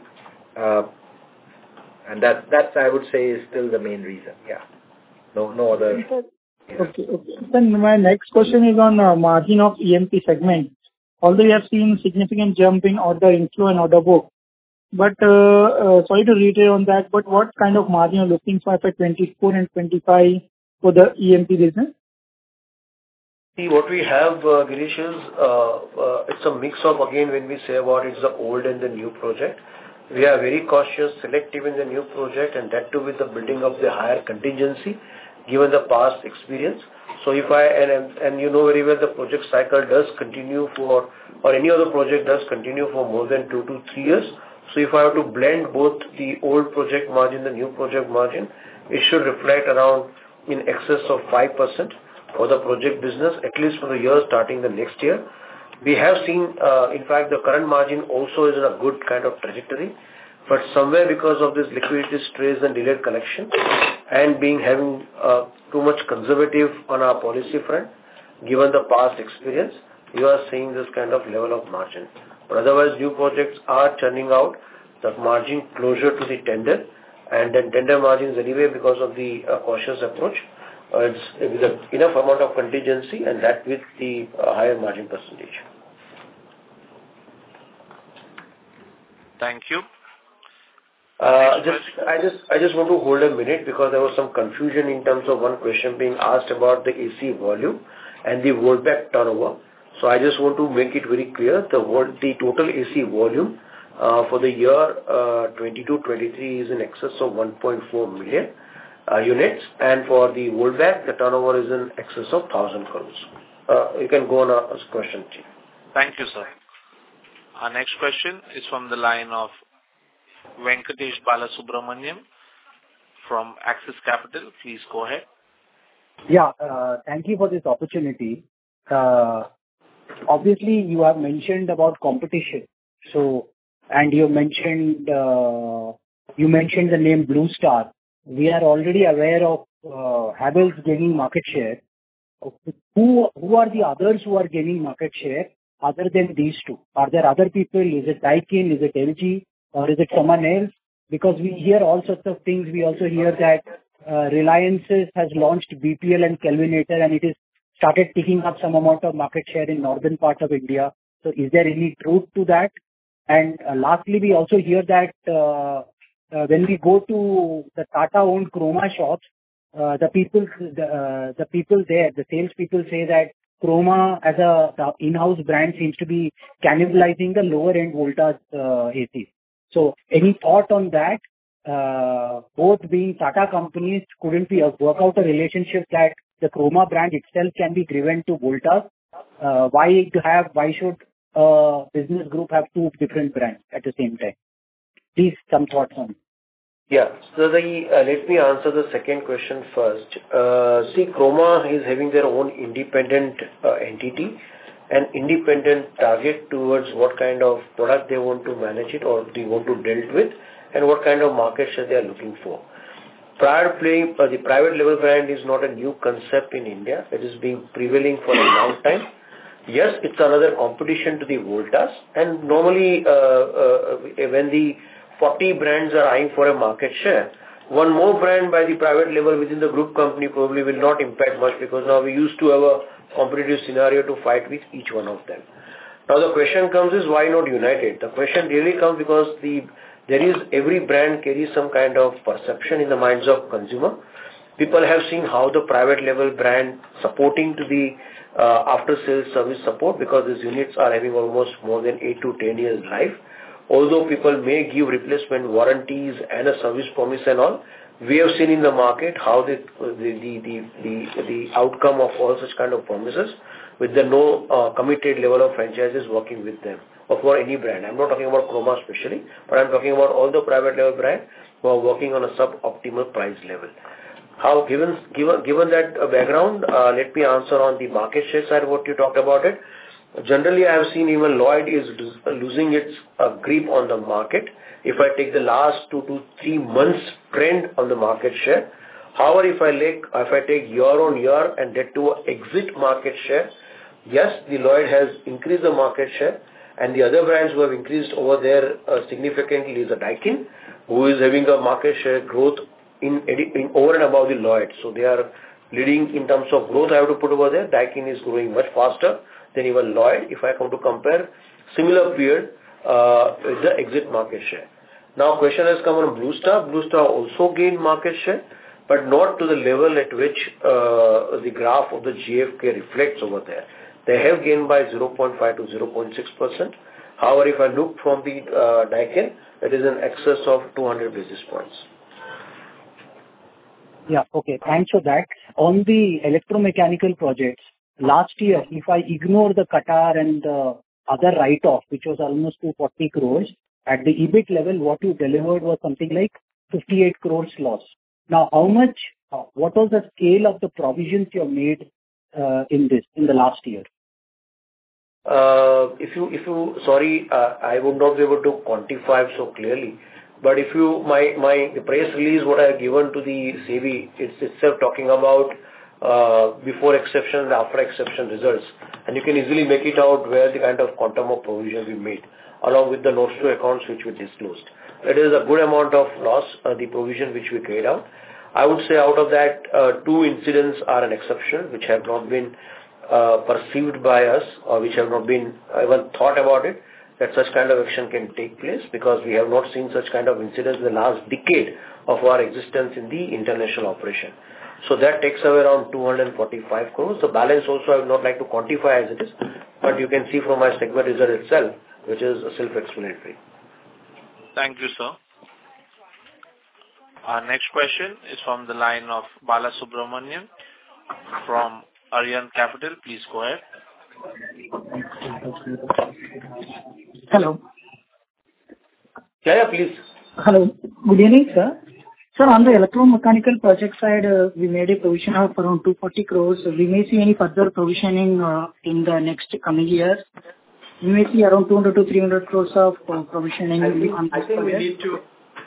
And that's, I would say, is still the main reason. Yeah. No other. Okay. Then my next question is on margin of EMP segment. Although we have seen significant jump in order inflow and order book, but sorry to reiterate on that, but what kind of margin are you looking for 24 and 25 for the EMP business? See, what we have, Girish, is it's a mix of, again, when we say about it's the old and the new project. We are very cautious, selective in the new project, and that too with the building of the higher contingency, given the past experience. So if and you know very well the project cycle does continue for, or any other project does continue for more than 2 to 3 years. So if I have to blend both the old project margin, the new project margin, it should reflect around in excess of 5% for the project business, at least for the year starting the next year. We have seen, in fact, the current margin also is in a good kind of trajectory, but somewhere because of this liquidity stress and delayed collection and having too much conservative on our policy front, given the past experience, you are seeing this kind of level of margin. But otherwise, new projects are churning out the margin closer to the tender, and then tender margins anyway because of the cautious approach. It's with enough amount of contingency and that with the higher margin percentage. Thank you. I just want to hold a minute because there was some confusion in terms of one question being asked about the AC volume and the Voltas turnover. So I just want to make it very clear, the total AC volume for the year 22-23 is in excess of 1.4 million units, and for the Voltas, the turnover is in excess of 1,000 crores. You can go on a question, Chief. Thank you, sir. Our next question is from the line of Venkatesh Balasubramaniam from Axis Capital. Please go ahead. Yeah, thank you for this opportunity. Obviously, you have mentioned about competition. So, and you mentioned the name Blue Star. We are already aware of Havells gaining market share. Who are the others who are gaining market share other than these two? Are there other people? Is it Daikin? Is it LG? Or is it someone else? Because we hear all sorts of things. We also hear that Reliance has launched BPL and Kelvinator, and it is started picking up some amount of market share in northern part of India. So is there any truth to that? And lastly, we also hear that when we go to the Tata-owned Croma shops, the people there, the sales people say that Croma as the in-house brand seems to be cannibalizing the lower-end Voltas ACs. So any thought on that? Both being Tata companies, couldn't we work out a relationship that the Croma brand itself can be given to Voltas? Why should a business group have two different brands at the same time? Please, some thoughts on it. Yeah. So let me answer the second question first. See, Croma is having their own independent entity and independent target towards what kind of product they want to manage it or they want to deal with and what kind of market share they are looking for. The private label brand is not a new concept in India. It is being prevailing for a long time. Yes, it's another competition to the Voltas, and normally when the 40 brands are eyeing for a market share, one more brand by the private label within the group company probably will not impact much, because now we used to have a competitive scenario to fight with each one of them. Now the question comes is, why not United? The question really comes because every brand carries some kind of perception in the minds of consumer. People have seen how the private label brand supporting to the after sales service support, because these units are having almost more than 8 to 10 years life. Although people may give replacement warranties and a service promise and all, we have seen in the market how the outcome of all such kind of promises, with the no committed level of franchises working with them, or for any brand. I'm not talking about Croma especially, but I'm talking about all the private label brands who are working on a suboptimal price level. How, given that background, let me answer on the market share side what you talked about it. Generally, I have seen even Lloyd is losing its grip on the market. If I take the last 2 to 3 months trend on the market share, however, if I take year on year and that to exit market share, yes, the Lloyd has increased the market share, and the other brands who have increased over there significantly is a Daikin, who is having a market share growth in over and above the Lloyd. So they are leading in terms of growth. I have to put over there. Daikin is growing much faster than even Lloyd, if I come to compare similar period with the exit market share. Now question has come on Blue Star. Blue Star also gained market share, but not to the level at which the graph of the GfK reflects over there. They have gained by 0.5 to 0.6%. However, if I look from the Daikin, it is in excess of 200 basis points. Yeah, okay. Thanks for that. On the electromechanical projects, last year, if I ignore the Qatar and the other write-off, which was almost 240 crores, at the EBIT level, what you delivered was something like 58 crores loss. Now, what was the scale of the provisions you have made in the last year? Sorry, I would not be able to quantify so clearly. But if my press release, what I have given to the SEBI, it's itself talking about before exception and after exception results. And you can easily make it out where the kind of quantum of provision we made, along with the notes to accounts which we disclosed. It is a good amount of loss, the provision which we carried out. I would say out of that, 2 incidents are an exception, which have not been perceived by us, or which have not been even thought about it, that such kind of action can take place, because we have not seen such kind of incidents in the last decade of our existence in the international operation. So that takes away around 245 crores. The balance also I would not like to quantify as it is, but you can see from my segment result itself, which is self-explanatory. Thank you, sir. Our next question is from the line of Bala Subramanian from Aryan Capital. Please go ahead. Hello. Yeah, please. Hello. Good evening, sir. Sir, on the electromechanical project side, we made a provision of around 240 crores. We may see any further provisioning in the next coming years. We may see around 200 to 300 crores of provisioning on this project. I think we need to...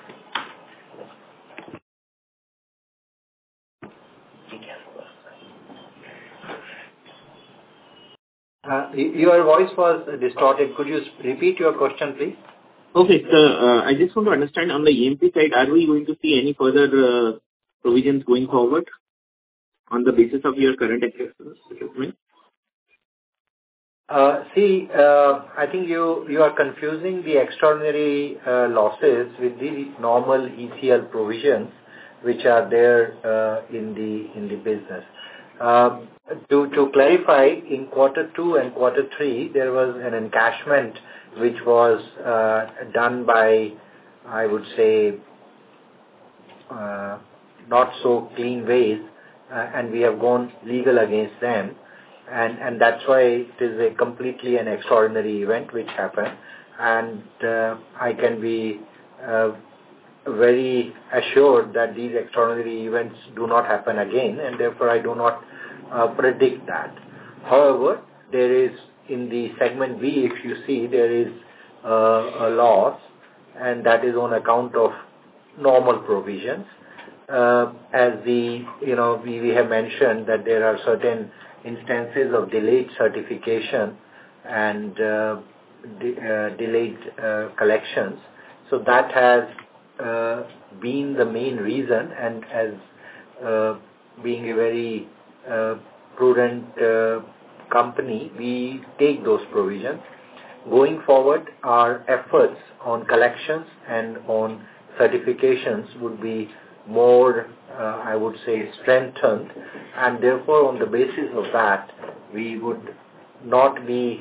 Your voice was distorted. Could you repeat your question, please? Okay, sir. I just want to understand on the EMP side, are we going to see any further provisions going forward on the basis of your current assessment? I think you are confusing the extraordinary losses with the normal ECL provisions which are there in the business. To clarify, in quarter 2 and quarter 3, there was an encashment which was done by, I would say, not so clean ways, and we have gone legal against them, and that's why it is a completely an extraordinary event which happened, and I can be very assured that these extraordinary events do not happen again, and therefore I do not predict that. However, there is in the segment B, if you see, there is a loss, and that is on account of normal provisions. As we have mentioned that there are certain instances of delayed certification and delayed collections. So that has been the main reason, and as being a very prudent company, we take those provisions. Going forward, our efforts on collections and on certifications would be more, I would say, strengthened, and therefore on the basis of that, we would not be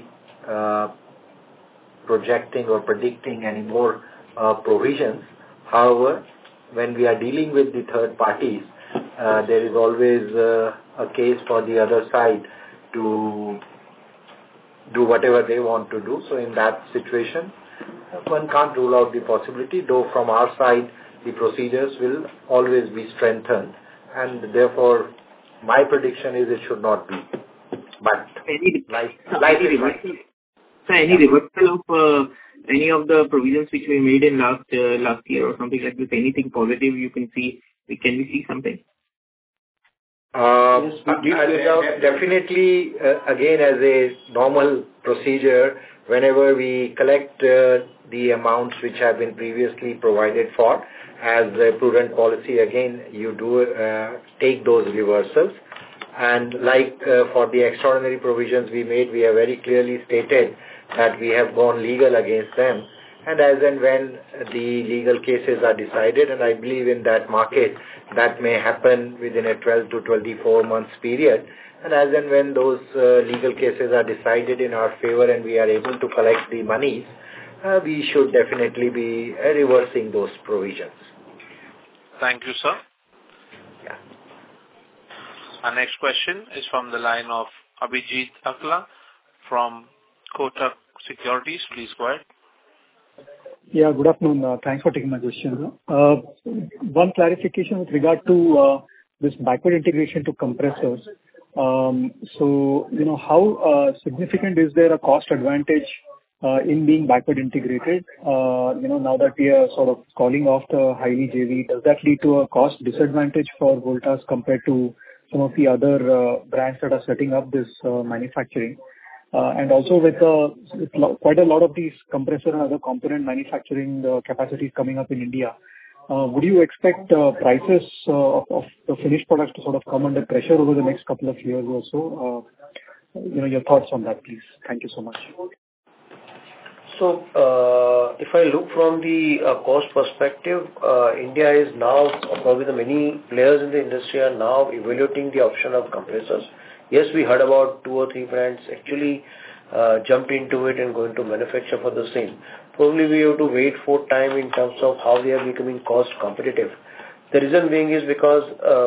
projecting or predicting any more provisions. However, when we are dealing with the third parties, there is always a case for the other side to do whatever they want to do. So in that situation, one can't rule out the possibility, though from our side, the procedures will always be strengthened, and therefore my prediction is it should not be. But any reversal of any of the provisions which we made in last year or something like this, anything positive you can see? Can we see something? Definitely, again, as a normal procedure, whenever we collect the amounts which have been previously provided for, as a prudent policy, again, you do take those reversals. And like for the extraordinary provisions we made, we have very clearly stated that we have gone legal against them. And as and when the legal cases are decided, and I believe in that market, that may happen within a 12 to 24 months period. And as and when those legal cases are decided in our favor and we are able to collect the monies, we should definitely be reversing those provisions. Thank you, sir. Yeah. Our next question is from the line of Abhijit Akla from Kotak Securities. Please go ahead. Yeah, good afternoon. Thanks for taking my question. One clarification with regard to this backward integration to compressors. So, how significant is there a cost advantage in being backward integrated? Now that we are sort of calling off the Highly JV, does that lead to a cost disadvantage for Voltas compared to some of the other brands that are setting up this manufacturing? And also with quite a lot of these compressor and other component manufacturing capacities coming up in India, would you expect prices of the finished products to sort of come under pressure over the next couple of years or so? Your thoughts on that, please. Thank you so much. So, if I look from the cost perspective, India is now, probably the many players in the industry are now evaluating the option of compressors. Yes, we heard about 2 or 3 brands actually jumped into it and going to manufacture for the same. Probably we have to wait for time in terms of how they are becoming cost competitive. The reason being is because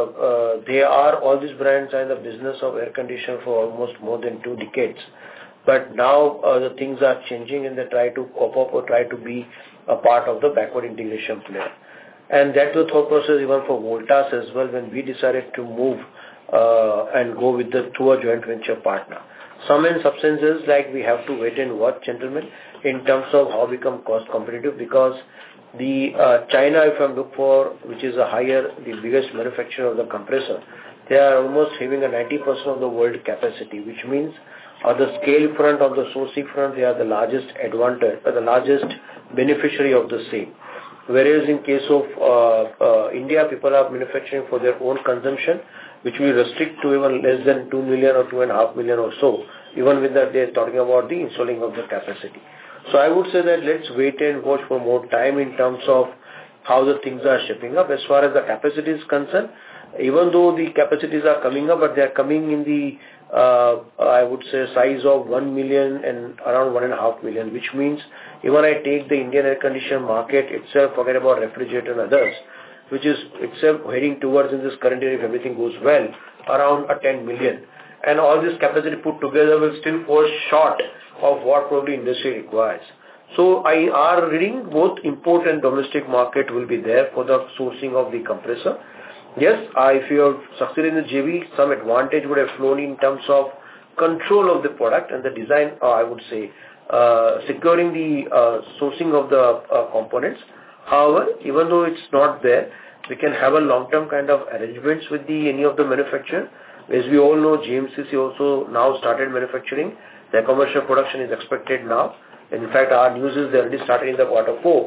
all these brands are in the business of air conditioner for almost more than 2 decades. But now the things are changing and they try to cope up or try to be a part of the backward integration player. And that was the thought process even for Voltas as well when we decided to move and go with through a joint venture partner. Some in substances like we have to wait and watch, gentlemen, in terms of how become cost competitive, because the China, if I look for, which is the biggest manufacturer of the compressor, they are almost having a 90% of the world capacity, which means on the scale front, on the sourcing front, they are the largest advantage, the largest beneficiary of the same. Whereas in case of India, people are manufacturing for their own consumption, which will restrict to even less than 2 million or 2.5 million or so, even with that they are talking about the installing of the capacity. So I would say that let's wait and watch for more time in terms of how the things are shaping up. As far as the capacity is concerned, even though the capacities are coming up, but they are coming in the, I would say, size of 1 million and around 1.5 million, which means even I take the Indian air conditioner market itself, forget about refrigerator and others, which is itself heading towards in this current year, if everything goes well, around 10 million. And all this capacity put together will still fall short of what probably industry requires. So I are reading both import and domestic market will be there for the sourcing of the compressor. Yes, if you have succeeded in the JV, some advantage would have flown in terms of control of the product and the design, I would say, securing the sourcing of the components. However, even though it's not there, we can have a long-term kind of arrangements with any of the manufacturer. As we all know, GMCC also now started manufacturing. Their commercial production is expected now. In fact, our news is they already started in the Q4.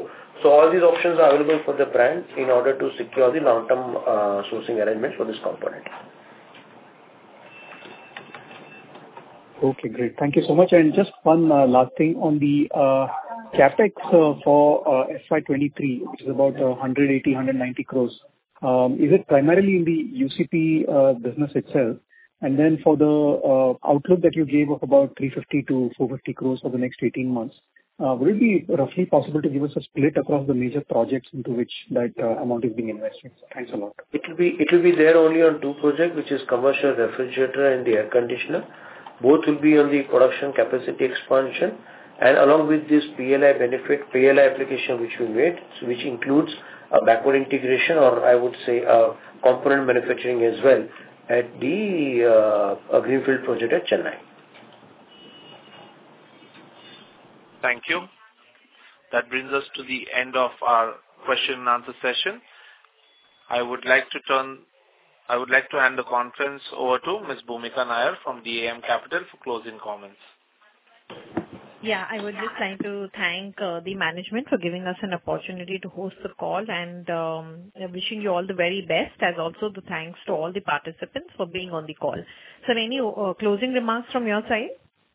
So all these options are available for the brand in order to secure the long-term sourcing arrangements for this component. Okay, great. Thank you so much. And just one last thing on the CapEx for FY23, which is about 180-190 crores. Is it primarily in the UCP business itself? And then for the outlook that you gave of about 350 to 450 crores for the next 18 months, would it be roughly possible to give us a split across the major projects into which that amount is being invested? Thanks a lot. It will be there only on two projects, which is commercial refrigerator and the air conditioner. Both will be on the production capacity expansion, and along with this PLI application which we made, so which includes a backward integration, or I would say a component manufacturing as well at the greenfield project at Chennai. Thank you. That brings us to the end of our question and answer session. I would like to hand the conference over to Ms. Bhumika Nair from DAM Capital for closing comments. Yeah, I would just like to thank the management for giving us an opportunity to host the call, and wishing you all the very best, as also the thanks to all the participants for being on the call. Sir, any closing remarks from your side?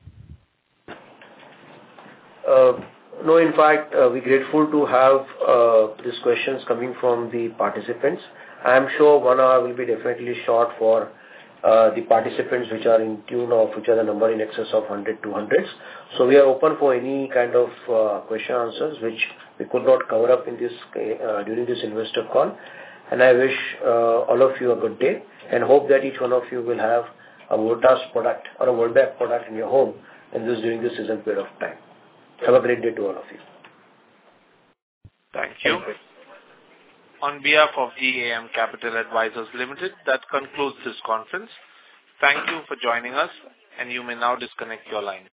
No, in fact, we're grateful to have these questions coming from the participants. I am sure 1 hour will be definitely short for the participants which are in tune of which are the number in excess of 100, 200s. So we are open for any kind of question answers which we could not cover up in this during this investor call. And I wish all of you a good day and hope that each one of you will have a Voltas product or a Voltas product in your home during this season period of time. Have a great day to all of you. Thank you. On behalf of DAM Capital Advisors Limited, that concludes this conference. Thank you for joining us, and you may now disconnect your line.